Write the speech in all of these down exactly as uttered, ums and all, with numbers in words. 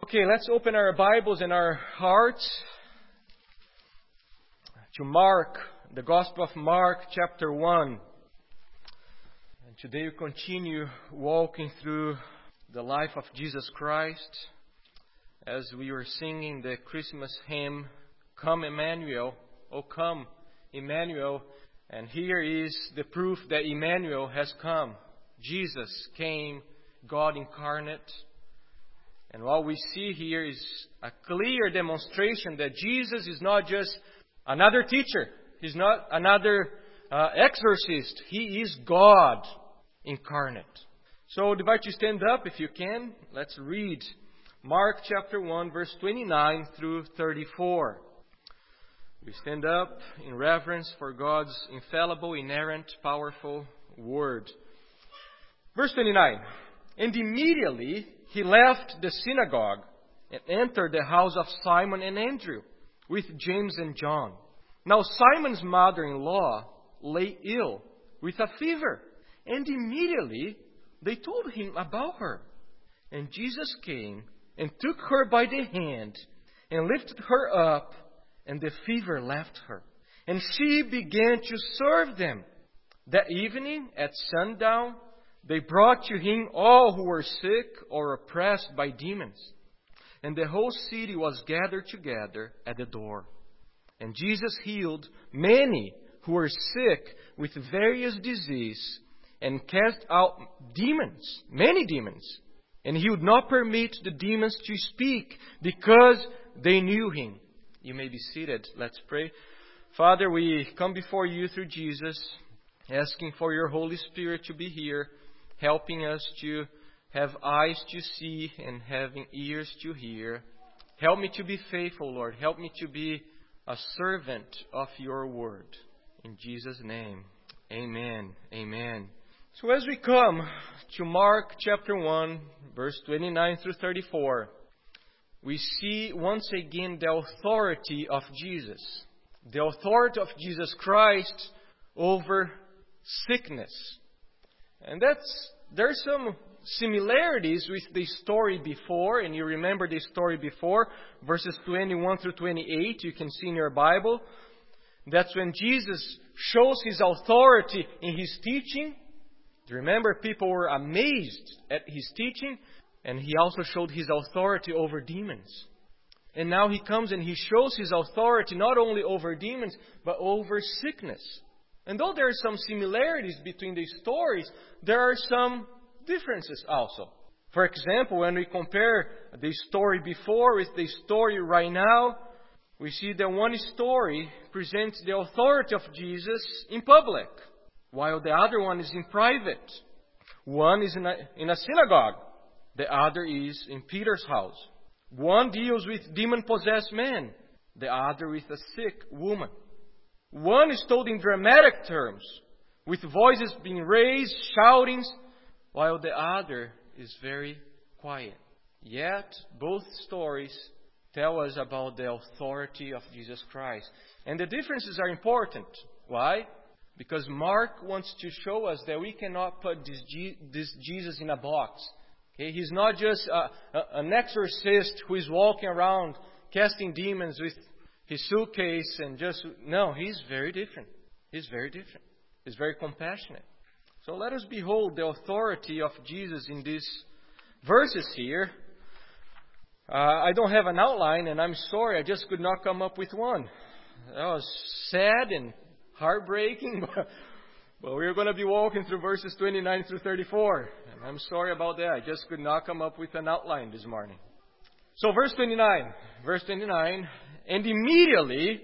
Okay, let's open our Bibles and our hearts to Mark, the Gospel of Mark, chapter one. And today we continue walking through the life of Jesus Christ as we were singing the Christmas hymn, Come Emmanuel, O come Emmanuel. And here is the proof that Emmanuel has come. Jesus came, God incarnate. And what we see here is a clear demonstration that Jesus is not just another teacher. He's not another uh, exorcist. He is God incarnate. So I'd invite you to stand up if you can. Let's read Mark chapter one, verse twenty-nine through thirty-four. We stand up in reverence for God's infallible, inerrant, powerful word. Verse twenty-nine. And immediately he left the synagogue and entered the house of Simon and Andrew with James and John. Now Simon's mother-in-law lay ill with a fever, and immediately they told him about her. And Jesus came and took her by the hand and lifted her up, and the fever left her. And she began to serve them. That evening at sundown, they brought to him all who were sick or oppressed by demons. And the whole city was gathered together at the door. And Jesus healed many who were sick with various diseases and cast out demons, many demons. And he would not permit the demons to speak because they knew him. You may be seated. Let's pray. Father, we come before you through Jesus, asking for your Holy Spirit to be here, helping us to have eyes to see and having ears to hear. Help me to be faithful, Lord. Help me to be a servant of your word. In Jesus' name, amen. Amen. So as we come to Mark chapter one, verse twenty-nine through thirty-four, we see once again the authority of Jesus. The authority of Jesus Christ over sickness. And that's there's some similarities with the story before, and you remember the story before, verses twenty-one through twenty-eight, you can see in your Bible. That's when Jesus shows his authority in his teaching. Remember, people were amazed at his teaching, and he also showed his authority over demons. And now he comes and he shows his authority not only over demons, but over sickness. And though there are some similarities between these stories, there are some differences also. For example, when we compare the story before with the story right now, we see that one story presents the authority of Jesus in public, while the other one is in private. One is in a, in a synagogue. The other is in Peter's house. One deals with demon-possessed men. The other with a sick woman. One is told in dramatic terms, with voices being raised, shoutings, while the other is very quiet. Yet, both stories tell us about the authority of Jesus Christ. And the differences are important. Why? Because Mark wants to show us that we cannot put this, G- this Jesus in a box. Okay? He's not just a, a, an exorcist who is walking around casting demons with his suitcase and just... No, he's very different. He's very different. He's very compassionate. So let us behold the authority of Jesus in these verses here. Uh, I don't have an outline, and I'm sorry, I just could not come up with one. That was sad and heartbreaking, but, but we're going to be walking through verses twenty-nine through thirty-four. And I'm sorry about that. I just could not come up with an outline this morning. So verse twenty-nine. Verse twenty-nine. And immediately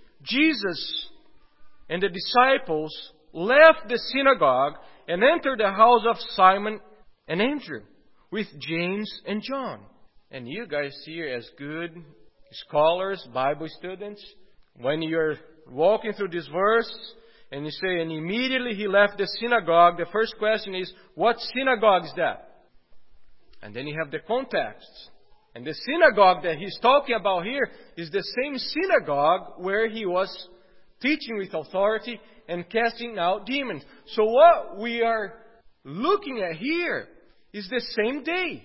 Jesus and the disciples left the synagogue and entered the house of Simon and Andrew with James and John. And you guys here as good scholars, Bible students, when you're walking through this verse and you say, and immediately he left the synagogue, the first question is, what synagogue is that? And then you have the context. And the synagogue that he's talking about here is the same synagogue where he was teaching with authority and casting out demons. So what we are looking at here is the same day.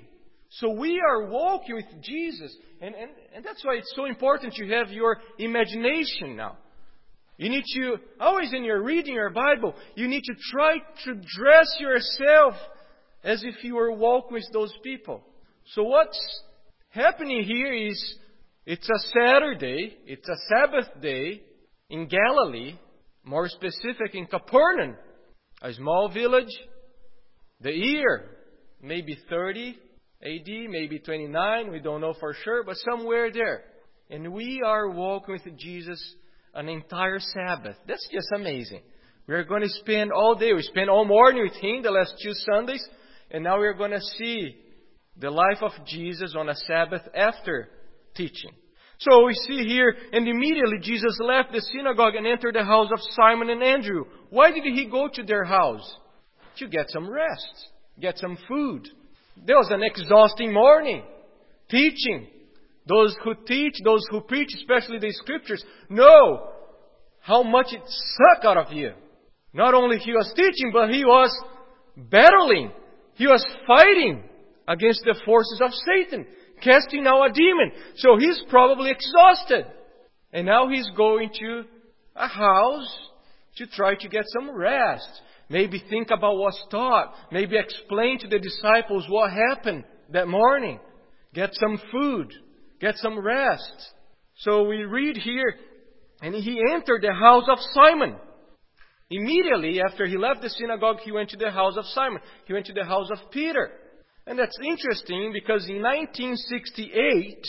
So we are walking with Jesus. And, and, and that's why it's so important you have your imagination now. You need to, always when you're reading your Bible, you need to try to dress yourself as if you were walking with those people. So what's happening here is, it's a Saturday, it's a Sabbath day in Galilee, more specific in Capernaum, a small village. The year, maybe thirty A D, maybe twenty-nine, we don't know for sure, but somewhere there. And we are walking with Jesus an entire Sabbath. That's just amazing. We're going to spend all day, we spent all morning with Him the last two Sundays, and now we're going to see the life of Jesus on a Sabbath after teaching. So we see here, and immediately Jesus left the synagogue and entered the house of Simon and Andrew. Why did He go to their house? To get some rest, get some food. There was an exhausting morning, teaching. Those who teach, those who preach, especially the Scriptures, know how much it sucked out of you. Not only He was teaching, but He was battling. He was fighting against the forces of Satan, casting out a demon. So He's probably exhausted. And now He's going to a house to try to get some rest. Maybe think about what's taught. Maybe explain to the disciples what happened that morning. Get some food. Get some rest. So we read here, and He entered the house of Simon. Immediately after He left the synagogue, He went to the house of Simon. He went to the house of Peter. And that's interesting because in nineteen sixty-eight,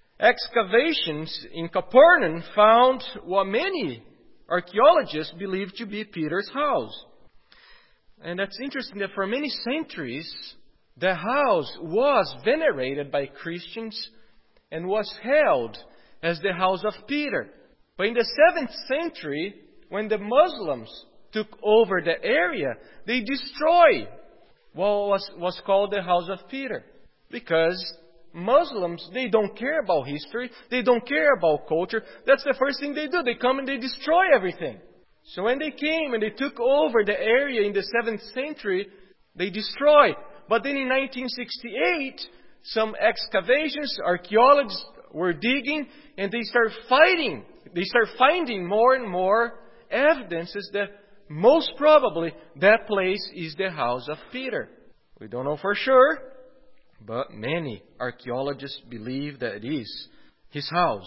excavations in Capernaum found what many archaeologists believe to be Peter's house. And that's interesting that for many centuries, the house was venerated by Christians and was held as the house of Peter. But in the seventh century, when the Muslims took over the area, they destroyed what was, was called the house of Peter. Because Muslims, they don't care about history. They don't care about culture. That's the first thing they do. They come and they destroy everything. So when they came and they took over the area in the seventh century, they destroyed. But then in nineteen sixty-eight, some excavations, archaeologists were digging, and they started fighting. They started finding more and more evidences that most probably that place is the house of Peter. We don't know for sure, but many archaeologists believe that it is his house.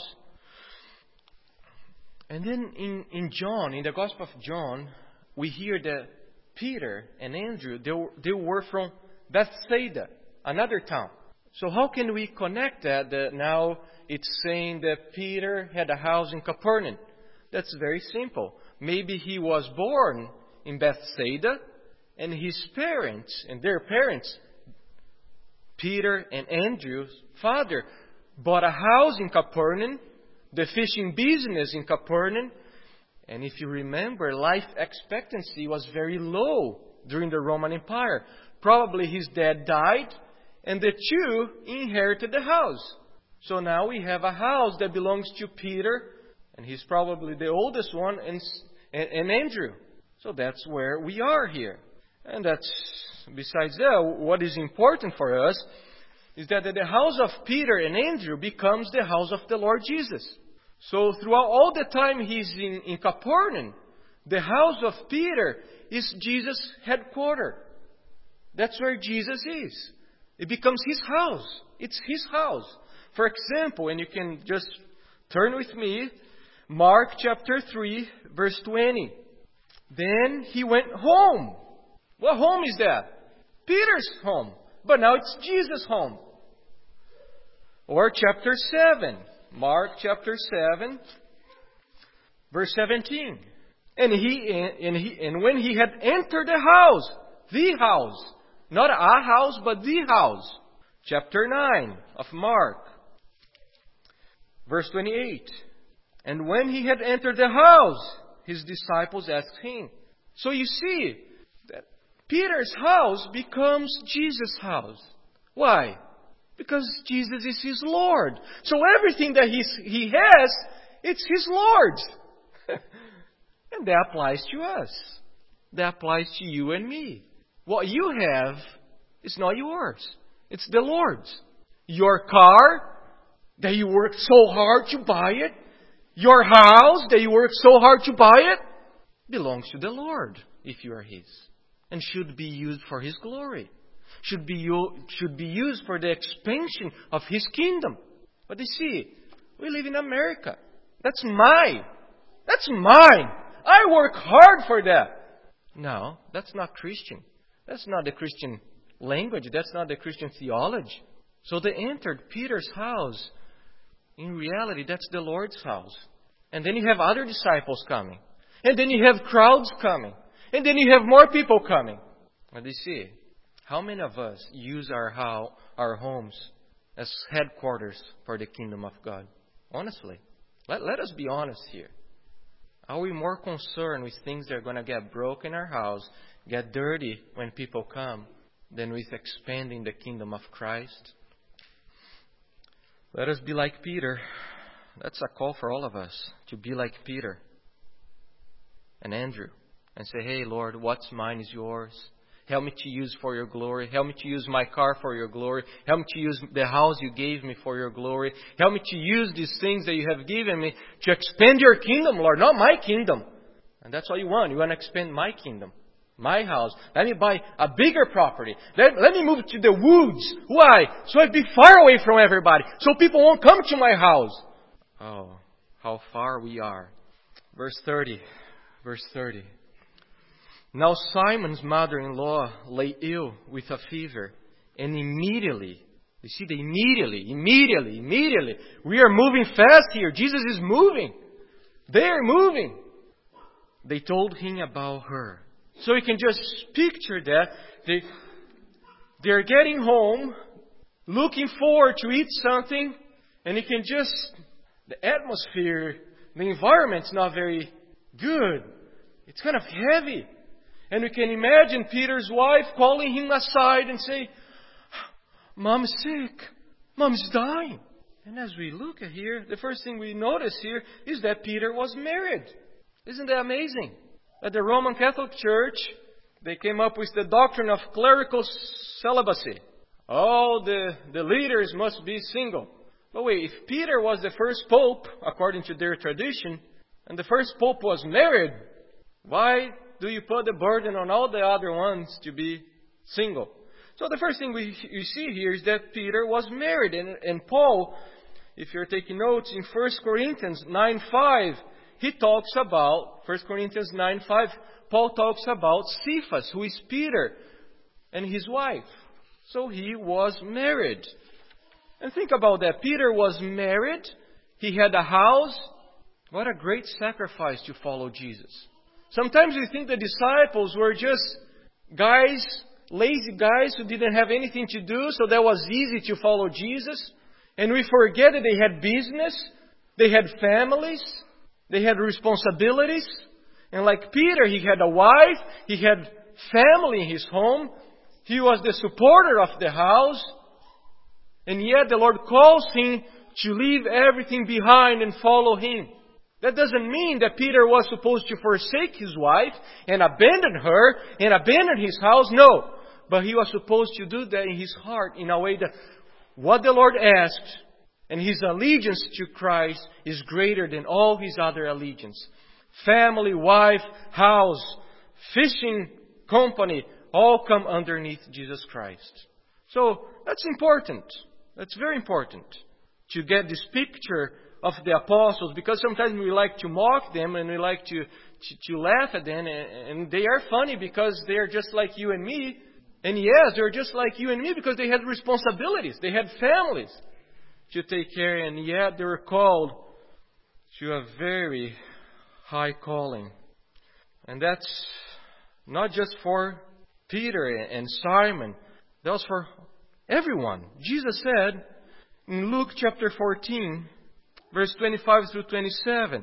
And then in, in John, in the Gospel of John, we hear that Peter and Andrew, they were, they were from Bethsaida, another town. So how can we connect that, that now it's saying that Peter had a house in Capernaum? That's very simple. Maybe he was born in Bethsaida, and his parents, and their parents, Peter and Andrew's father, bought a house in Capernaum, the fishing business in Capernaum. And if you remember, life expectancy was very low during the Roman Empire. Probably his dad died, and the two inherited the house. So now we have a house that belongs to Peter, and he's probably the oldest one, and, and, and Andrew. So that's where we are here. And that's, besides that, what is important for us is that the house of Peter and Andrew becomes the house of the Lord Jesus. So throughout all the time he's in, in Capernaum, the house of Peter is Jesus' headquarters. That's where Jesus is. It becomes His house. It's His house. For example, and you can just turn with me, Mark chapter three, verse twenty. Then He went home. What home is that? Peter's home. But now it's Jesus' home. Or chapter seven. Mark chapter seven, verse seventeen. And he and he and when he had entered the house, the house, not a house, but the house. Chapter nine of Mark, verse twenty-eight. And when he had entered the house, his disciples asked him. So you see that Peter's house becomes Jesus' house. Why? Because Jesus is His Lord. So everything that he's, He has, it's His Lord's. And that applies to us. That applies to you and me. What you have is not yours. It's the Lord's. Your car, that you work so hard to buy it, your house, that you work so hard to buy it, belongs to the Lord, if you are His. And should be used for His glory. Should be, should be used for the expansion of His kingdom. But you see, we live in America. That's mine. That's mine. I work hard for that. No, that's not Christian. That's not the Christian language. That's not the Christian theology. So they entered Peter's house. In reality, that's the Lord's house. And then you have other disciples coming. And then you have crowds coming. And then you have more people coming. But you see, how many of us use our how, our homes as headquarters for the kingdom of God? Honestly, let, let us be honest here. Are we more concerned with things that are going to get broken in our house, get dirty when people come, than with expanding the kingdom of Christ? Let us be like Peter. That's a call for all of us, to be like Peter and Andrew and say, hey, Lord, what's mine is yours. Help me to use for your glory. Help me to use my car for your glory. Help me to use the house you gave me for your glory. Help me to use these things that you have given me to expand your kingdom, Lord, not my kingdom. And that's all you want. You want to expand my kingdom, my house. Let me buy a bigger property. Let, let me move to the woods. Why? So I'd be far away from everybody. So people won't come to my house. Oh, how far we are. Verse thirty. Verse thirty. Now Simon's mother-in-law lay ill with a fever, and immediately, you see, they immediately, immediately, immediately, we are moving fast here. Jesus is moving. They are moving. They told him about her. So you can just picture that. They, they're getting home, looking forward to eat something, and you can just, the atmosphere, the environment's not very good. It's kind of heavy. And we can imagine Peter's wife calling him aside and say, Mom's sick. Mom's dying. And as we look at here, the first thing we notice here is that Peter was married. Isn't that amazing? At the Roman Catholic Church, they came up with the doctrine of clerical celibacy. All the, the leaders must be single. But wait, if Peter was the first pope, according to their tradition, and the first pope was married, why do you put the burden on all the other ones to be single? So the first thing we you see here is that Peter was married. And, and Paul, if you're taking notes, in First Corinthians nine five, he talks about, First Corinthians nine five, Paul talks about Cephas, who is Peter, and his wife. So he was married. And think about that. Peter was married. He had a house. What a great sacrifice to follow Jesus. Sometimes we think the disciples were just guys, lazy guys who didn't have anything to do, so that was easy to follow Jesus. And we forget that they had business, they had families, they had responsibilities. And like Peter, he had a wife, he had family in his home, he was the supporter of the house. And yet the Lord calls him to leave everything behind and follow Him. That doesn't mean that Peter was supposed to forsake his wife and abandon her and abandon his house. No. But he was supposed to do that in his heart in a way that what the Lord asked and his allegiance to Christ is greater than all his other allegiance. Family, wife, house, fishing company, all come underneath Jesus Christ. So that's important. That's very important to get this picture of the apostles, because sometimes we like to mock them and we like to, to, to laugh at them, and, and they are funny because they are just like you and me. And yes, they're just like you and me because they had responsibilities. They had families to take care of, and yet they were called to a very high calling. And that's not just for Peter and Simon. That was for everyone. Jesus said in Luke chapter fourteen, verse twenty-five through twenty-seven,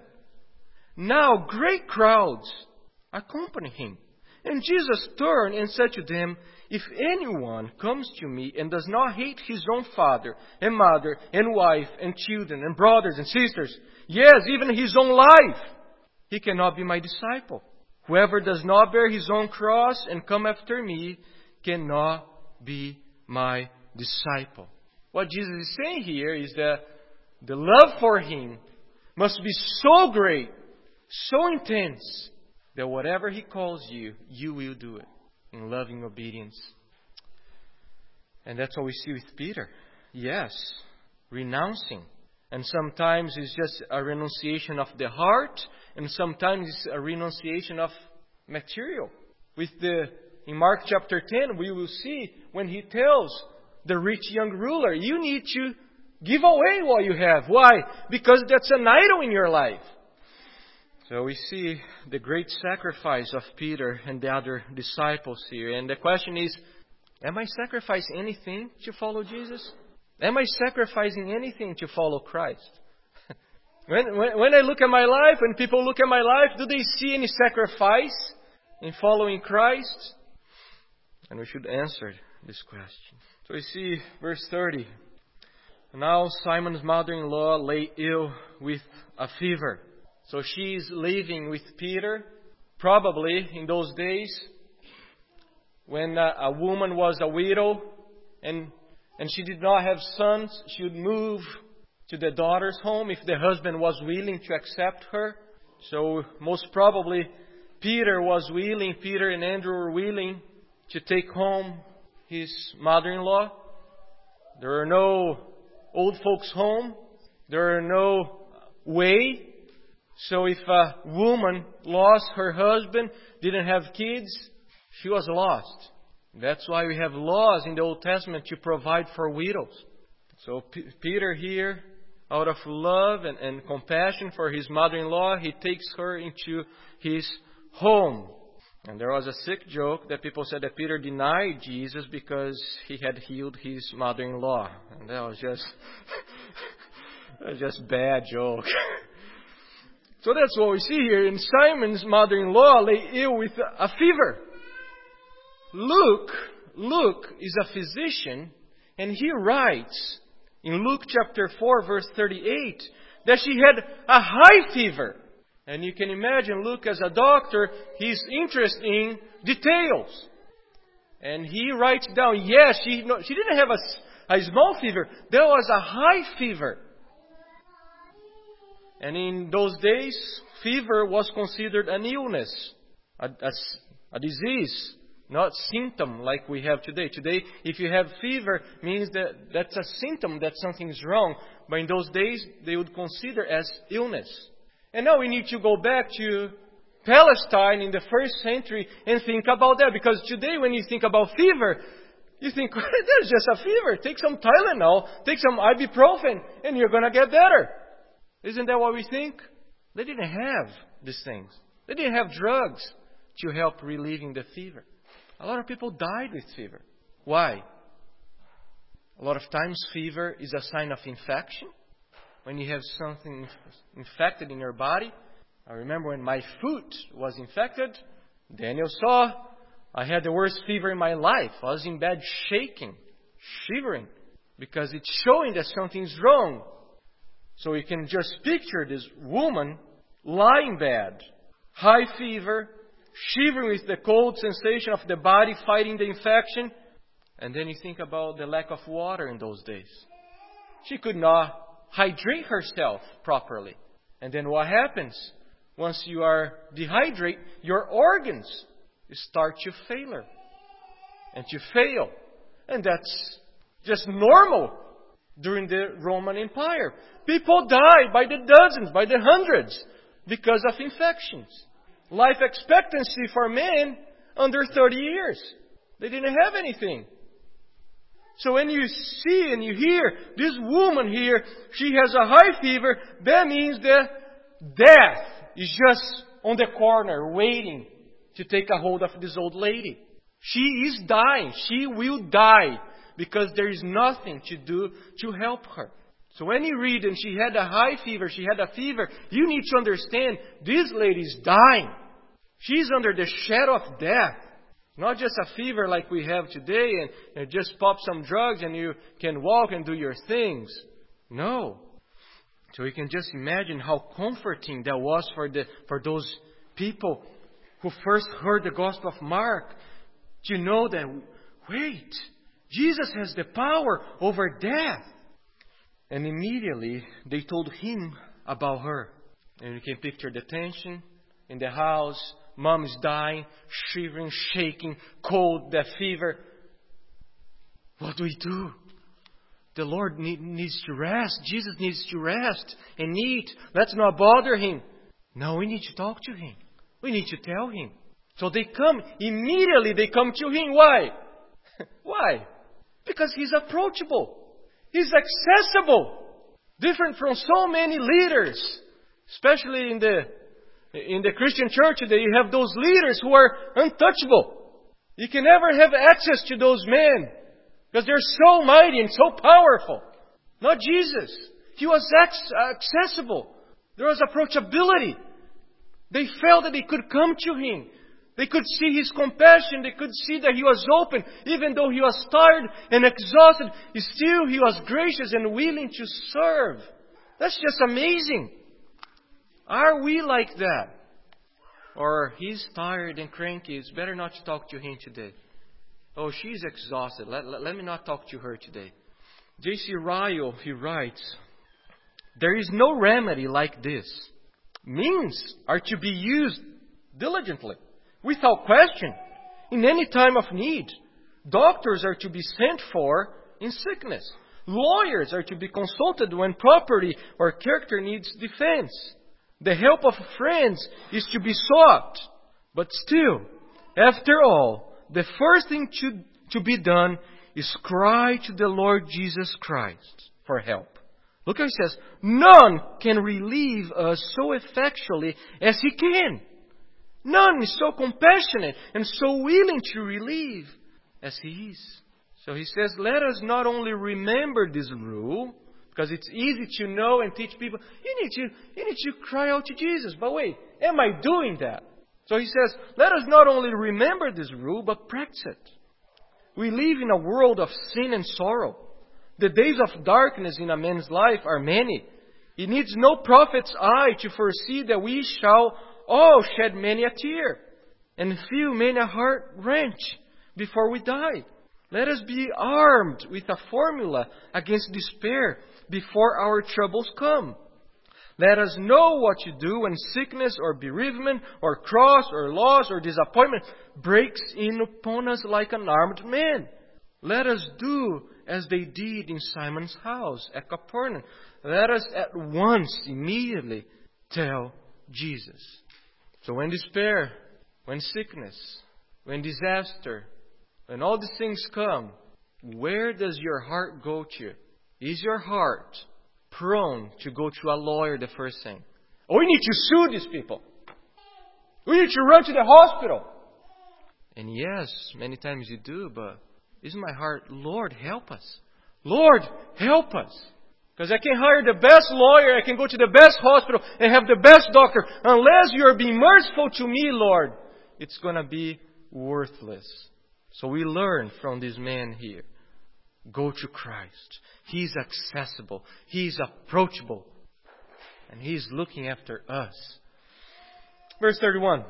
now great crowds accompany him. And Jesus turned and said to them, if anyone comes to me and does not hate his own father and mother and wife and children and brothers and sisters, yes, even his own life, he cannot be my disciple. Whoever does not bear his own cross and come after me cannot be my disciple. What Jesus is saying here is that the love for Him must be so great, so intense, that whatever He calls you, you will do it in loving obedience. And that's what we see with Peter. Yes, renouncing. And sometimes it's just a renunciation of the heart, and sometimes it's a renunciation of material. With the in Mark chapter ten, we will see when He tells the rich young ruler, you need to give away what you have. Why? Because that's an idol in your life. So we see the great sacrifice of Peter and the other disciples here. And the question is, am I sacrificing anything to follow Jesus? Am I sacrificing anything to follow Christ? when, when, when I look at my life, when people look at my life, do they see any sacrifice in following Christ? And we should answer this question. So we see verse thirty. Now Simon's mother-in-law lay ill with a fever. So she is living with Peter. Probably in those days, when a, a woman was a widow and and she did not have sons, she would move to the daughter's home if the husband was willing to accept her. So most probably Peter was willing, Peter and Andrew were willing to take home his mother-in-law. There are no old folks home. There are no way. So if a woman lost her husband, didn't have kids, she was lost. That's why we have laws in the Old Testament to provide for widows. So P- Peter here, out of love and, and compassion for his mother-in-law, he takes her into his home. And there was a sick joke that people said that Peter denied Jesus because he had healed his mother-in-law. And that was just, that was just bad joke. So that's what we see here. And Simon's mother-in-law lay ill with a fever. Luke, Luke is a physician, and he writes in Luke chapter four, verse thirty-eight, that she had a high fever. And you can imagine Luke as a doctor, he's interested in details. And he writes down, yes, she, no, she didn't have a, a small fever. There was a high fever. And in those days, fever was considered an illness, a, a, a disease, not symptom like we have today. Today, if you have fever, means that that's a symptom that something is wrong. But in those days, they would consider as illness. And now we need to go back to Palestine in the first century and think about that. Because today when you think about fever, you think, there's just a fever. Take some Tylenol, take some ibuprofen, and you're going to get better. Isn't that what we think? They didn't have these things. They didn't have drugs to help relieving the fever. A lot of people died with fever. Why? A lot of times fever is a sign of infection. When you have something infected in your body. I remember when my foot was infected, Daniel saw I had the worst fever in my life. I was in bed shaking, shivering, because it's showing that something's wrong. So you can just picture this woman lying in bed, high fever, shivering with the cold sensation of the body fighting the infection. And then you think about the lack of water in those days. She could not hydrate herself properly. And then what happens? Once you are dehydrated, your organs start to fail. And to fail. And that's just normal during the Roman Empire. People died by the dozens, by the hundreds, because of infections. Life expectancy for men under thirty years. They didn't have anything. So when you see and you hear this woman here, she has a high fever, that means that death is just on the corner waiting to take a hold of this old lady. She is dying. She will die because there is nothing to do to help her. So when you read and she had a high fever, she had a fever, you need to understand this lady is dying. She's under the shadow of death. Not just a fever like we have today and, and just pop some drugs and you can walk and do your things. No. So you can just imagine how comforting that was for the for those people who first heard the Gospel of Mark to know that, wait, Jesus has the power over death. And immediately they told him about her. And you can picture the tension in the house. Mom is dying, shivering, shaking, cold, the fever. What do we do? The Lord need, needs to rest. Jesus needs to rest and eat. Let's not bother Him. No, we need to talk to Him. We need to tell Him. So they come, immediately they come to Him. Why? Why? Because He's approachable. He's accessible. Different from so many leaders. Especially in the, in the Christian church today, you have those leaders who are untouchable. You can never have access to those men. Because they're so mighty and so powerful. Not Jesus. He was accessible. There was approachability. They felt that they could come to Him. They could see His compassion. They could see that He was open. Even though He was tired and exhausted, still He was gracious and willing to serve. That's just amazing. Are we like that? Or He's tired and cranky. It's better not to talk to Him today. Oh, she's exhausted. Let, let, let me not talk to her today. J C Ryle, he writes, there is no remedy like this. Means are to be used diligently, without question, in any time of need. Doctors are to be sent for in sickness. Lawyers are to be consulted when property or character needs defense. The help of friends is to be sought. But still, after all, the first thing to, to be done is cry to the Lord Jesus Christ for help. Look how He says, none can relieve us so effectually as He can. None is so compassionate and so willing to relieve as He is. So He says, let us not only remember this rule, because it's easy to know and teach people, you need to, you need to cry out to Jesus. But wait, am I doing that? So He says, let us not only remember this rule, but practice it. We live in a world of sin and sorrow. The days of darkness in a man's life are many. It needs no prophet's eye to foresee that we shall all shed many a tear and feel many a heart wrench before we die. Let us be armed with a formula against despair before our troubles come. Let us know what to do when sickness or bereavement or cross or loss or disappointment breaks in upon us like an armed man. Let us do as they did in Simon's house at Capernaum. Let us at once, immediately, tell Jesus. So when despair, when sickness, when disaster, when all these things come, where does your heart go to? Is your heart prone to go to a lawyer the first thing? Oh, we need to sue these people. We need to run to the hospital. And yes, many times you do, but isn't my heart, Lord, help us. Lord, help us. Because I can hire the best lawyer, I can go to the best hospital and have the best doctor. Unless you are being merciful to me, Lord, it's going to be worthless. So we learn from this man here. Go to Christ. He's accessible. He's approachable. And He's looking after us. Verse thirty-one.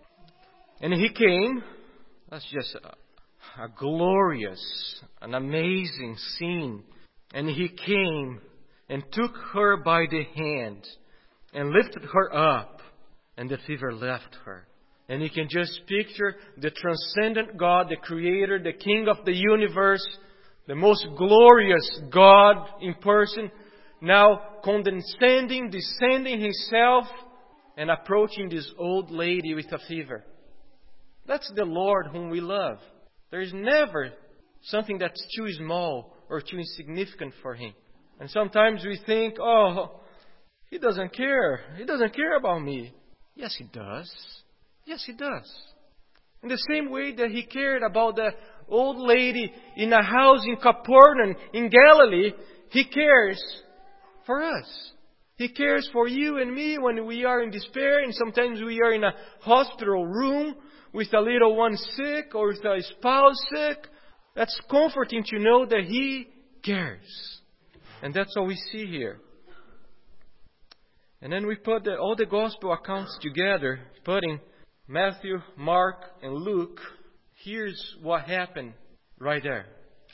And He came. That's just a, a glorious, an amazing scene. And He came and took her by the hand and lifted her up. And the fever left her. And you can just picture the transcendent God, the Creator, the King of the universe, the most glorious God in person, now condescending, descending Himself and approaching this old lady with a fever. That's the Lord whom we love. There is never something that's too small or too insignificant for Him. And sometimes we think, oh, He doesn't care. He doesn't care about me. Yes, He does. Yes, He does. In the same way that He cared about the old lady in a house in Capernaum in Galilee, He cares for us. He cares for you and me when we are in despair, and sometimes we are in a hospital room with a little one sick or with a spouse sick. That's comforting to know that He cares. And that's what we see here. And then we put the, all the gospel accounts together, putting Matthew, Mark, and Luke. Here's what happened right there.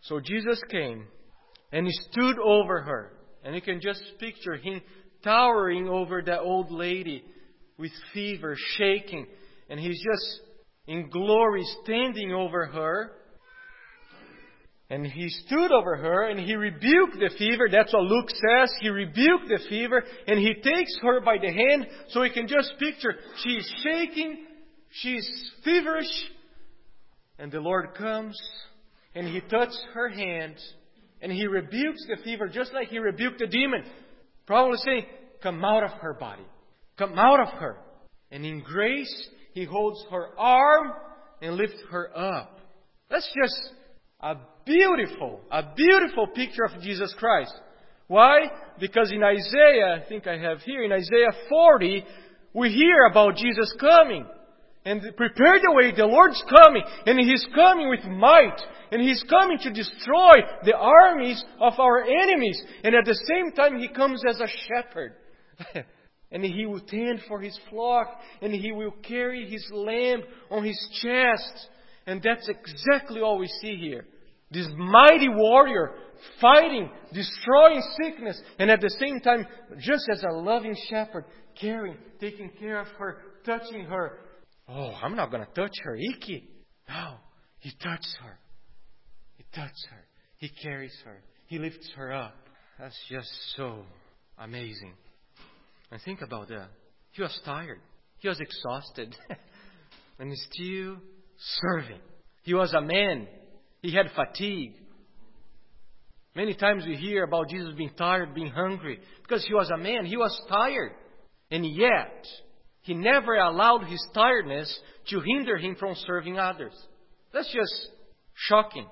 So Jesus came and He stood over her. And you can just picture Him towering over that old lady with fever, shaking. And He's just in glory standing over her. And He stood over her and He rebuked the fever. That's what Luke says. He rebuked the fever and He takes her by the hand. So you can just picture she's shaking, she's feverish. And the Lord comes and He touches her hand and He rebukes the fever just like He rebuked the demon. Probably saying, come out of her body. Come out of her. And in grace, He holds her arm and lifts her up. That's just a beautiful, a beautiful picture of Jesus Christ. Why? Because in Isaiah, I think I have here, in Isaiah forty, we hear about Jesus coming. And prepare the way, the Lord's coming. And He's coming with might. And He's coming to destroy the armies of our enemies. And at the same time, He comes as a shepherd. And He will tend for His flock. And He will carry His lamb on His chest. And that's exactly all we see here. This mighty warrior fighting, destroying sickness. And at the same time, just as a loving shepherd, caring, taking care of her, touching her. Oh, I'm not going to touch her. Icky. No, He touches her. He touches her. He carries her. He lifts her up. That's just so amazing. And think about that. He was tired. He was exhausted. And He's still serving. He was a man. He had fatigue. Many times we hear about Jesus being tired, being hungry. Because He was a man. He was tired. And yet, He never allowed His tiredness to hinder Him from serving others. That's just shocking.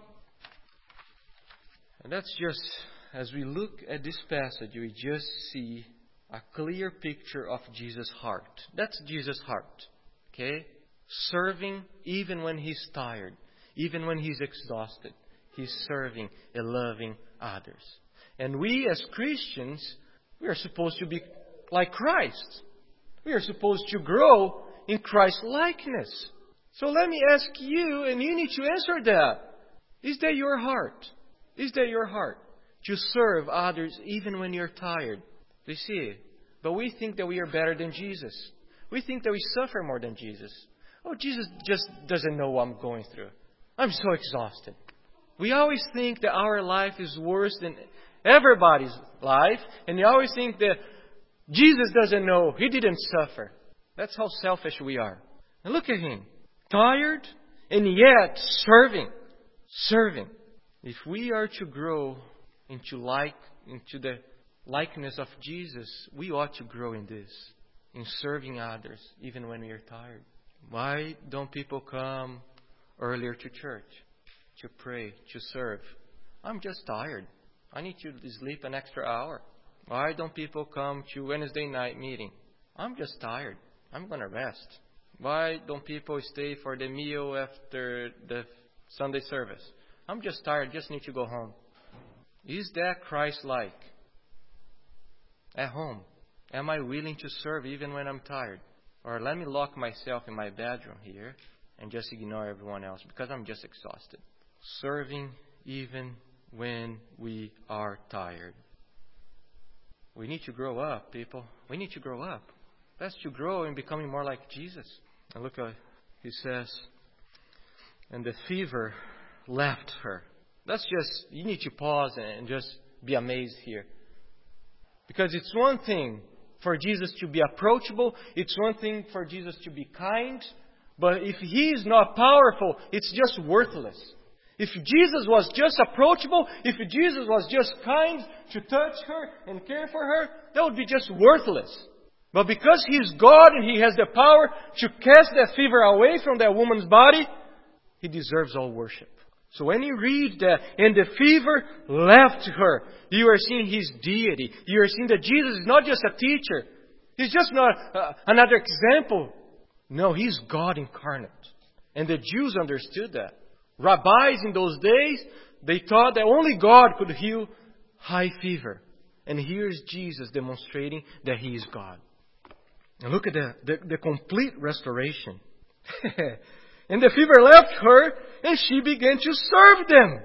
And that's just, as we look at this passage, we just see a clear picture of Jesus' heart. That's Jesus' heart. Okay? Serving even when He's tired. Even when He's exhausted. He's serving and loving others. And we as Christians, we are supposed to be like Christ. We are supposed to grow in Christ's likeness. So let me ask you, and you need to answer that. Is that your heart? Is that your heart? To serve others even when you're tired. You see? But we think that we are better than Jesus. We think that we suffer more than Jesus. Oh, Jesus just doesn't know what I'm going through. I'm so exhausted. We always think that our life is worse than everybody's life. And we always think that Jesus doesn't know. He didn't suffer. That's how selfish we are. And look at Him. Tired and yet serving. Serving. If we are to grow into like into the likeness of Jesus, we ought to grow in this. In serving others, even when we are tired. Why don't people come earlier to church? To pray, to serve. I'm just tired. I need to sleep an extra hour. Why don't people come to Wednesday night meeting? I'm just tired. I'm going to rest. Why don't people stay for the meal after the Sunday service? I'm just tired. Just need to go home. Is that Christ-like? At home, am I willing to serve even when I'm tired? Or let me lock myself in my bedroom here and just ignore everyone else because I'm just exhausted. Serving even when we are tired. We need to grow up, people. We need to grow up. That's to grow in becoming more like Jesus. And look what He says. And the fever left her. That's just, you need to pause and just be amazed here. Because it's one thing for Jesus to be approachable. It's one thing for Jesus to be kind. But if He is not powerful, it's just worthless. If Jesus was just approachable, if Jesus was just kind to touch her and care for her, that would be just worthless. But because He is God and He has the power to cast that fever away from that woman's body, He deserves all worship. So when you read that, and the fever left her, you are seeing His deity. You are seeing that Jesus is not just a teacher. He's just not uh, another example. No, He's God incarnate. And the Jews understood that. Rabbis in those days, they thought that only God could heal high fever. And here's Jesus demonstrating that He is God. And look at the, the, the complete restoration. And the fever left her, and she began to serve them.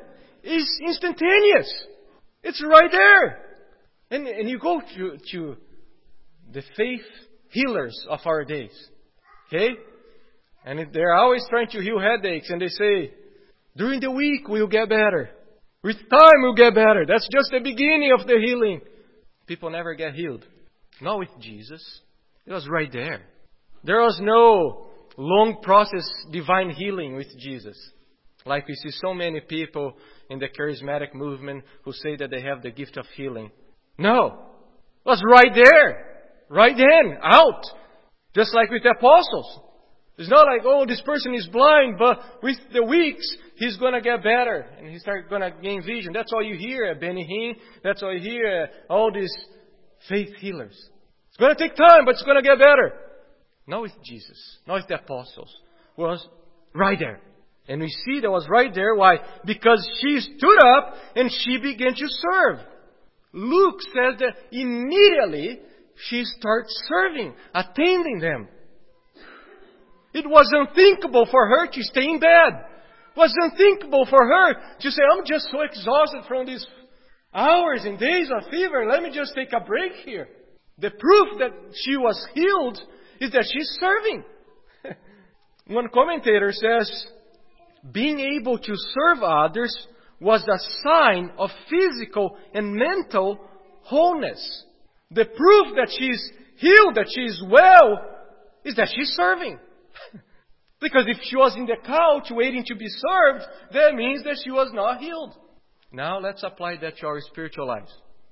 is instantaneous. It's right there. And, and you go to, to the faith healers of our days. Okay? And they're always trying to heal headaches. And they say, during the week we'll get better. With time we'll get better. That's just the beginning of the healing. People never get healed. Not with Jesus. It was right there. There was no long process divine healing with Jesus. Like we see so many people in the charismatic movement who say that they have the gift of healing. No. It was right there. Right then. Out. Just like with the apostles. It's not like, oh, this person is blind, but with the weeks, he's going to get better. And he's going to gain vision. That's all you hear at Benny Hinn. That's all you hear at all these faith healers. It's going to take time, but it's going to get better. Not with Jesus. Not with the apostles. It was right there. And we see that was right there. Why? Because she stood up and she began to serve. Luke says that immediately she starts serving, attending them. It was unthinkable for her to stay in bed. It was unthinkable for her to say, I'm just so exhausted from these hours and days of fever. Let me just take a break here. The proof that she was healed is that she's serving. One commentator says, being able to serve others was a sign of physical and mental wholeness. The proof that she's healed, that she's well, is that she's serving. Because if she was in the couch waiting to be served, that means that she was not healed. Now let's apply that to our spiritual lives.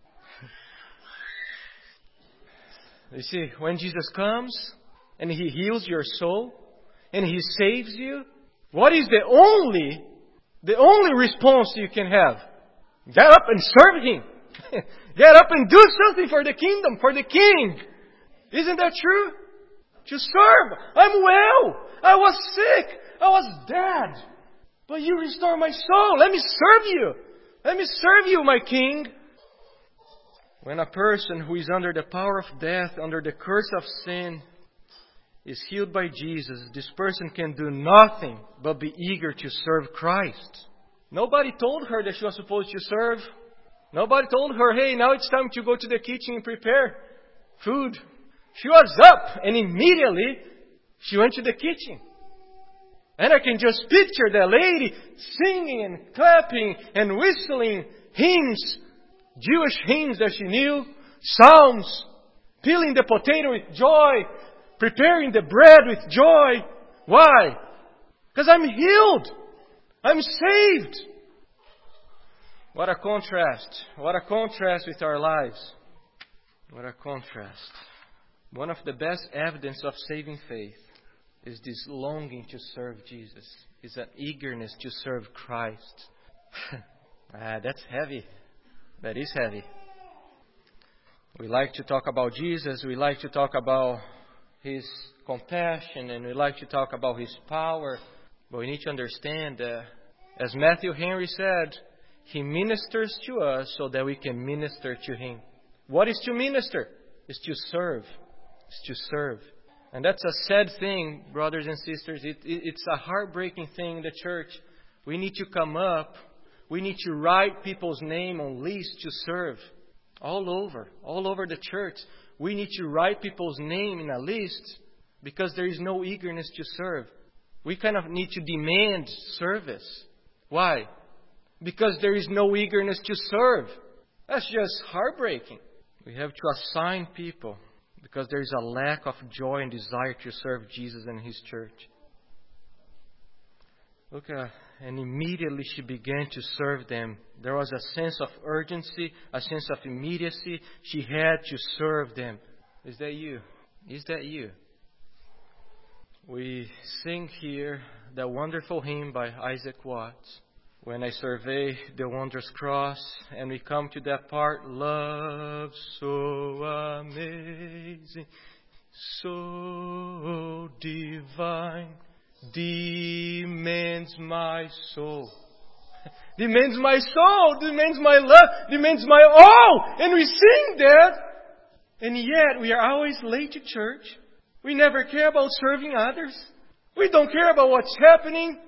You see, when Jesus comes and He heals your soul and He saves you, what is the only, the only response you can have? Get up and serve Him. Get up and do something for the kingdom, for the King. Isn't that true? To serve. I'm well. I was sick. I was dead. But you restore my soul. Let me serve you. Let me serve you, my King. When a person who is under the power of death, under the curse of sin, is healed by Jesus, this person can do nothing but be eager to serve Christ. Nobody told her that she was supposed to serve. Nobody told her, hey, now it's time to go to the kitchen and prepare food. She was up and immediately she went to the kitchen. And I can just picture the lady singing and clapping and whistling hymns, Jewish hymns that she knew, psalms, peeling the potato with joy, preparing the bread with joy. Why? Because I'm healed. I'm saved. What a contrast. What a contrast with our lives. What a contrast. One of the best evidence of saving faith is this longing to serve Jesus. Is an eagerness to serve Christ. ah, that's heavy. That is heavy. We like to talk about Jesus. We like to talk about His compassion. And we like to talk about His power. But we need to understand that, as Matthew Henry said, He ministers to us so that we can minister to Him. What is to minister? It's to serve. It's to serve. And that's a sad thing, brothers and sisters. It, it, it's a heartbreaking thing in the church. We need to come up. We need to write people's name on lists to serve. All over. All over the church. We need to write people's name in a list because there is no eagerness to serve. We kind of need to demand service. Why? Because there is no eagerness to serve. That's just heartbreaking. We have to assign people because there is a lack of joy and desire to serve Jesus and His church. Look, uh, and immediately she began to serve them. There was a sense of urgency, a sense of immediacy. She had to serve them. Is that you? Is that you? We sing here the wonderful hymn by Isaac Watts. When I survey the wondrous cross, and we come to that part, love so amazing, so divine, demands my soul. Demands my soul, demands my love, demands my all. And we sing that, and yet we are always late to church. We never care about serving others. We don't care about what's happening.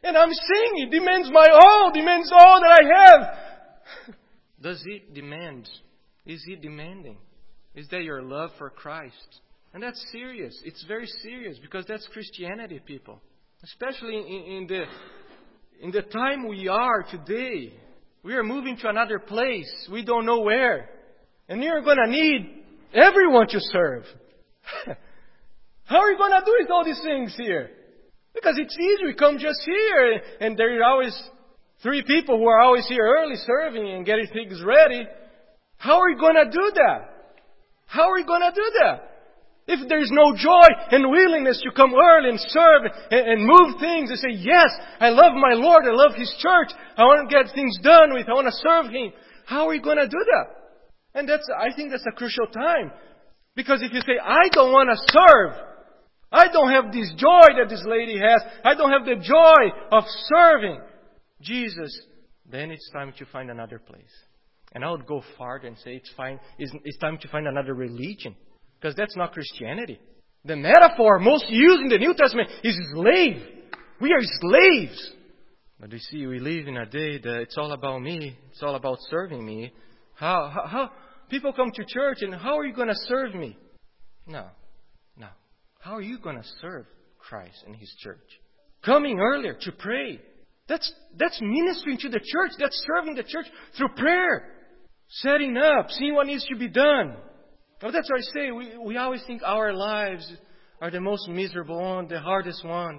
And I'm saying it demands my all, demands all that I have. Does it demand? Is it demanding? Is that your love for Christ? And that's serious. It's very serious because that's Christianity, people. Especially in, in the in the time we are today. We are moving to another place. We don't know where. And you're going to need everyone to serve. How are you going to do it, all these things here? Because it's easy. We come just here and there are always three people who are always here early serving and getting things ready. How are you going to do that? How are you going to do that? If there is no joy and willingness to come early and serve and, and move things and say, yes, I love my Lord, I love His church, I want to get things done with, I want to serve Him. How are you going to do that? And that's, I think that's a crucial time. Because if you say, I don't want to serve, I don't have this joy that this lady has, I don't have the joy of serving Jesus, then it's time to find another place. And I would go farther and say it's fine. It's, it's time to find another religion. Because that's not Christianity. The metaphor most used in the New Testament is slave. We are slaves. But you see, we live in a day that it's all about me. It's all about serving me. How, how, how people come to church and how are you going to serve me? No. No. How are you going to serve Christ and His church? Coming earlier to pray. That's, that's ministering to the church. That's serving the church through prayer. Setting up, seeing what needs to be done. Well, that's what I say. We, we always think our lives are the most miserable one, the hardest one.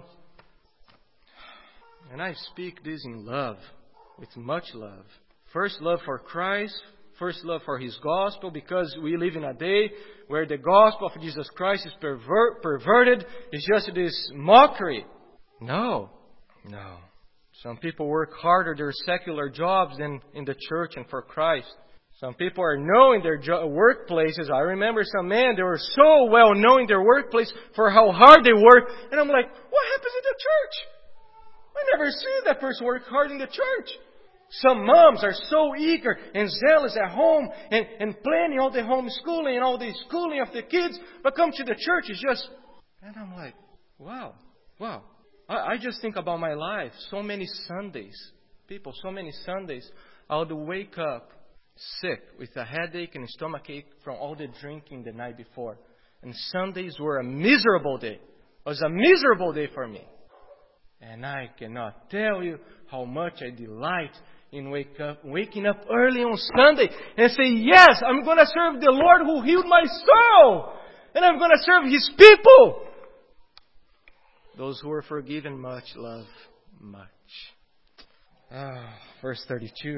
And I speak this in love, with much love. First, love for Christ. First, love for His gospel, because we live in a day where the gospel of Jesus Christ is perver- perverted. It's just this mockery. No, no. Some people work harder their secular jobs than in the church and for Christ. Some people are known in their jo- workplaces. I remember some men, they were so well known in their workplace for how hard they work. And I'm like, what happens in the church? I never see that person work hard in the church. Some moms are so eager and zealous at home and, and planning all the homeschooling and all the schooling of the kids. But come to the church, it's just... And I'm like, wow, wow. I, I just think about my life. So many Sundays, people, so many Sundays, I would wake up sick with a headache and a stomachache from all the drinking the night before. And Sundays were a miserable day. It was a miserable day for me. And I cannot tell you how much I delight in wake up, waking up early on Sunday and say, yes, I'm going to serve the Lord who healed my soul. And I'm going to serve His people. Those who are forgiven much love much. Ah, verse thirty-two.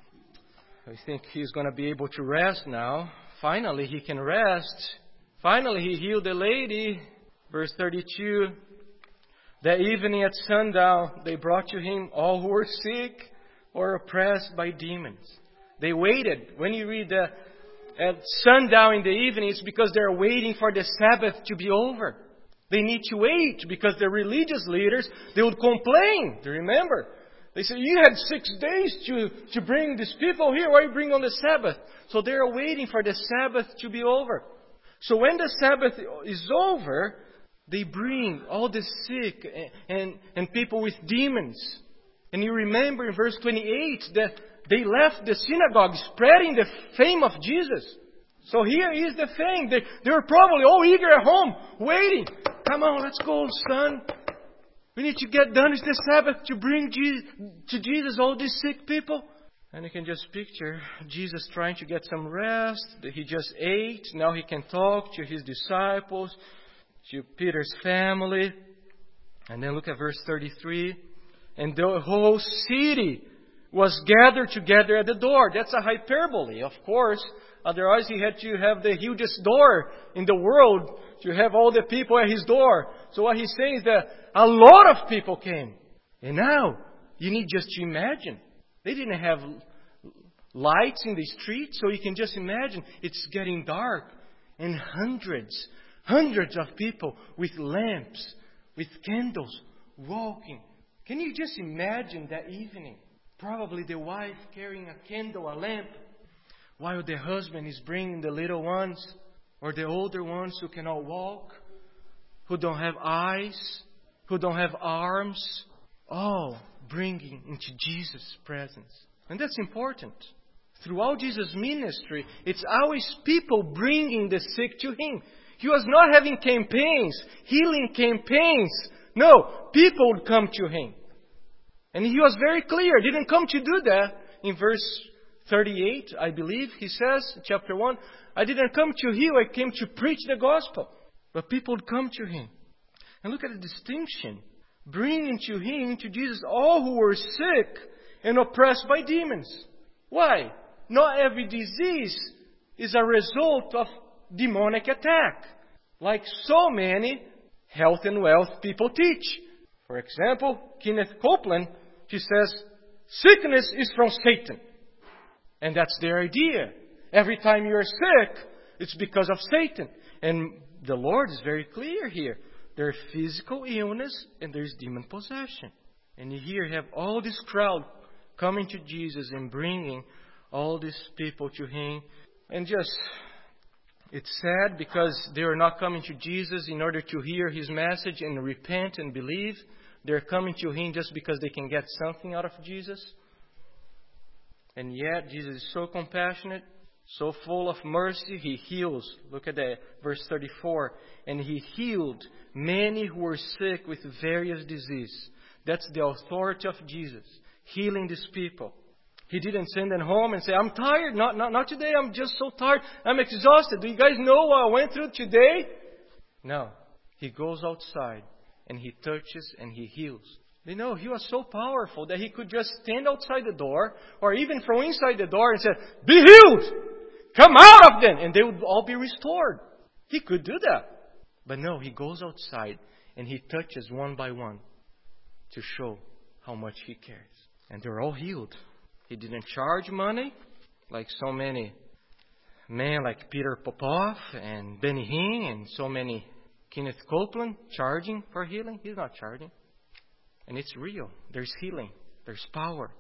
I think he's going to be able to rest now. Finally, he can rest. Finally, he healed the lady. Verse thirty-two. That evening at sundown, they brought to him all who were sick or oppressed by demons. They waited. When you read the, at sundown in the evening, it's because they're waiting for the Sabbath to be over. They need to wait because the religious leaders, they would complain. Do you remember? They said, you had six days to, to bring these people here. Why you bring on the Sabbath? So they are waiting for the Sabbath to be over. So when the Sabbath is over, they bring all the sick and, and, and people with demons. And you remember in verse twenty-eight that they left the synagogue spreading the fame of Jesus. So here is the thing. They, they were probably all eager at home, waiting. Come on, let's go, son. We need to get done with the Sabbath to bring Jesus, to Jesus all these sick people. And you can just picture Jesus trying to get some rest. He just ate. Now he can talk to his disciples, to Peter's family. And then look at verse thirty-three. And the whole city was gathered together at the door. That's a hyperbole, of course. Otherwise he had to have the hugest door in the world to have all the people at his door. So what he's saying is that a lot of people came. And now, you need just to imagine. They didn't have lights in the street, so you can just imagine it's getting dark. And hundreds, hundreds of people with lamps, with candles, walking. Can you just imagine that evening? Probably the wife carrying a candle, a lamp, while the husband is bringing the little ones or the older ones who cannot walk, who don't have eyes, who don't have arms. all bringing into Jesus' presence. And that's important. Throughout Jesus' ministry, it's always people bringing the sick to Him. He was not having campaigns, healing campaigns. No, people would come to Him. And He was very clear. He didn't come to do that. In verse thirty-eight, I believe, He says, chapter one, I didn't come to heal, I came to preach the gospel. But people would come to Him. And look at the distinction. Bringing to Him, to Jesus, all who were sick and oppressed by demons. Why? Not every disease is a result of demonic attack, like so many health and wealth people teach. For example, Kenneth Copeland, he says, sickness is from Satan. And that's their idea. Every time you're sick, it's because of Satan. And the Lord is very clear here. There's physical illness and there's demon possession. And here you have all this crowd coming to Jesus and bringing all these people to Him. And just, it's sad because they are not coming to Jesus in order to hear His message and repent and believe. They're coming to Him just because they can get something out of Jesus. And yet, Jesus is so compassionate, so full of mercy, He heals. Look at that, verse thirty-four. And He healed many who were sick with various diseases. That's the authority of Jesus, healing these people. He didn't send them home and say, I'm tired. Not, not, not today. I'm just so tired. I'm exhausted. Do you guys know what I went through today? No. He goes outside and He touches and He heals. You know, He was so powerful that He could just stand outside the door or even from inside the door and say, be healed! Come out of them! And they would all be restored. He could do that. But no, He goes outside and He touches one by one to show how much He cares. And they're all healed. He didn't charge money like so many men like Peter Popov and Benny Hinn and so many Kenneth Copeland charging for healing. He's not charging. And it's real. There's healing. There's power.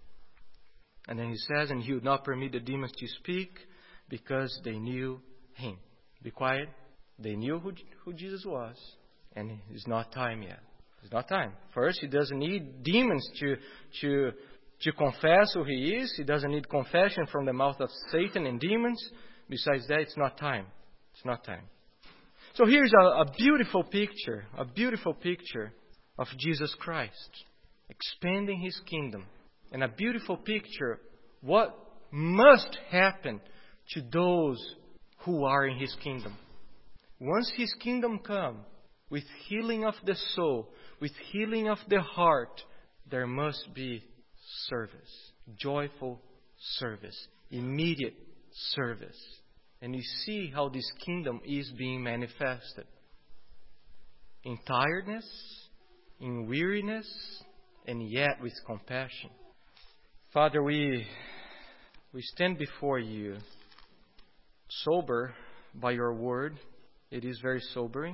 And then He says, and He would not permit the demons to speak because they knew Him. Be quiet. They knew who, who Jesus was. And it's not time yet. It's not time. First, He doesn't need demons to, to, to confess who He is. He doesn't need confession from the mouth of Satan and demons. Besides that, it's not time. It's not time. So here's a, a beautiful picture, a beautiful picture of Jesus Christ expanding His kingdom. And a beautiful picture what must happen to those who are in His kingdom. Once His kingdom comes, with healing of the soul, with healing of the heart, there must be service, joyful service, immediate service. And you see how this kingdom is being manifested. In tiredness, in weariness, and yet with compassion. Father, we, we stand before You, sober by Your word. It is very sobering.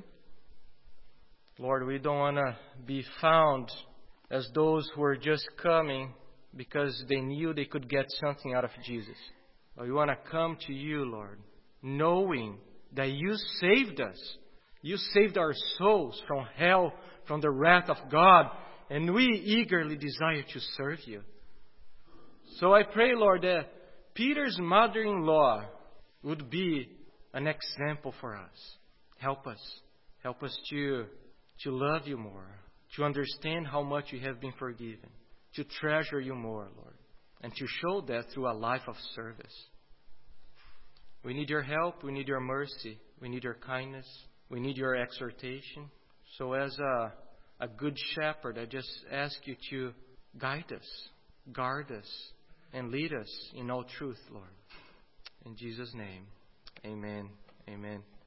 Lord, we don't want to be found as those who are just coming because they knew they could get something out of Jesus. But we want to come to You, Lord, knowing that You saved us. You saved our souls from hell, from the wrath of God, and we eagerly desire to serve You. So I pray, Lord, that Peter's mother-in-law would be an example for us. Help us. Help us to, to love You more, to understand how much We have been forgiven, to treasure You more, Lord, and to show that through a life of service. We need Your help. We need Your mercy. We need Your kindness. We need Your exhortation. So as a, a good shepherd, I just ask You to guide us, guard us, and lead us in all truth, Lord. In Jesus' name, amen. Amen.